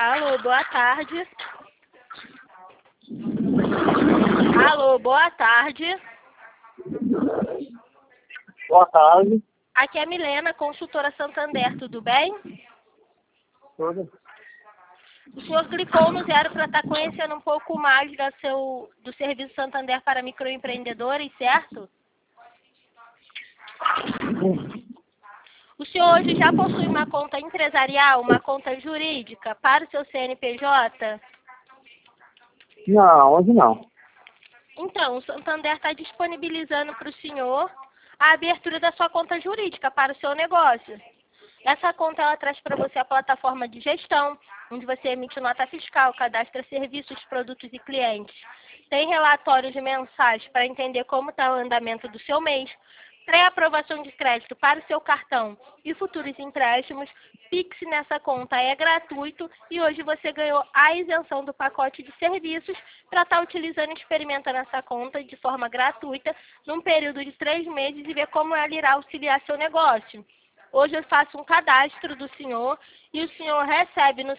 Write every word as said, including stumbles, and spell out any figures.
Alô, boa tarde. Alô, boa tarde. Boa tarde. Aqui é a Milena, consultora Santander, tudo bem? Tudo. O senhor clicou no zero para estar conhecendo um pouco mais da seu, do Serviço Santander para microempreendedores, certo? O senhor hoje já possui uma conta empresarial, uma conta jurídica para o seu C N P J? Não, hoje não. Então, o Santander está disponibilizando para o senhor a abertura da sua conta jurídica para o seu negócio. Essa conta ela traz para você a plataforma de gestão, onde você emite nota fiscal, cadastra serviços, produtos e clientes. Tem relatórios mensais para entender como está o andamento do seu mês, pré-aprovação de crédito para o seu cartão e futuros empréstimos. Pix nessa conta é gratuito e hoje você ganhou a isenção do pacote de serviços para estar utilizando e experimentando essa conta de forma gratuita num período de três meses e ver como ela irá auxiliar seu negócio. Hoje eu faço um cadastro do senhor e o senhor recebe no